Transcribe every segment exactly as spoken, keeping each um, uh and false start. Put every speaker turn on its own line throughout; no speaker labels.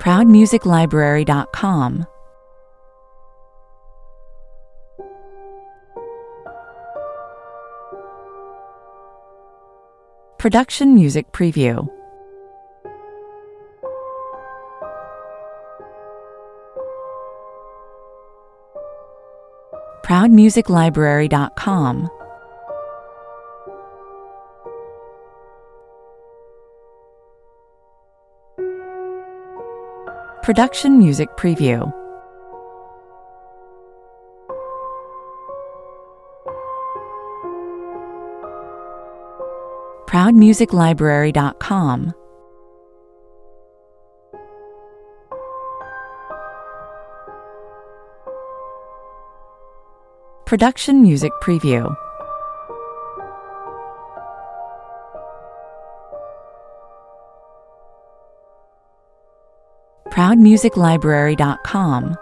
proud music library dot com. Production Music Preview. proud music library dot com. Production Music Preview. proud music library dot com. Production Music Preview. proud music library dot com.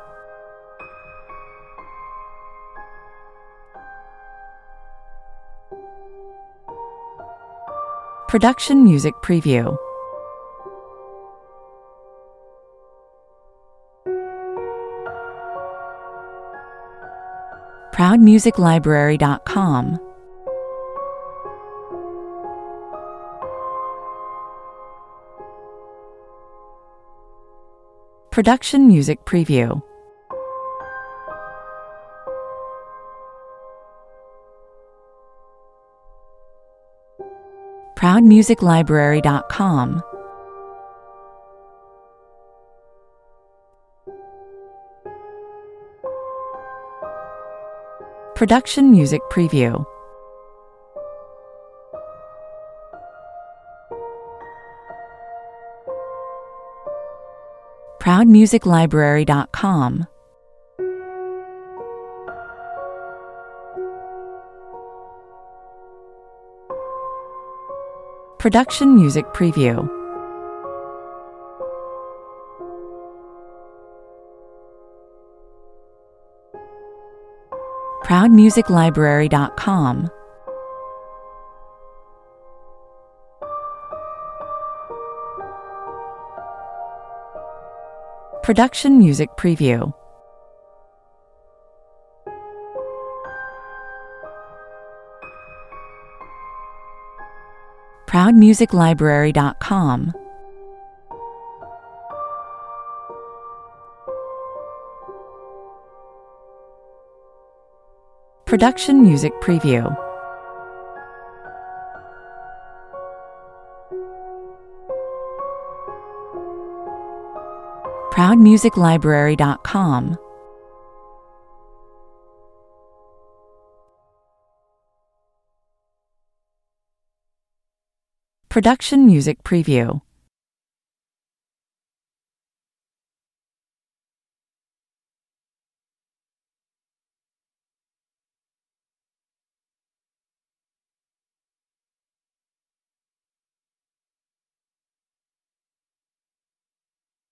Production Music Preview. proud music library dot com. Production Music Preview. proud music library dot com. Production Music Preview. proud music library dot com. Production Music Preview. proud music library dot com. Production Music Preview. proud music library dot com. Production Music Preview. proud music library dot com. Production Music Preview.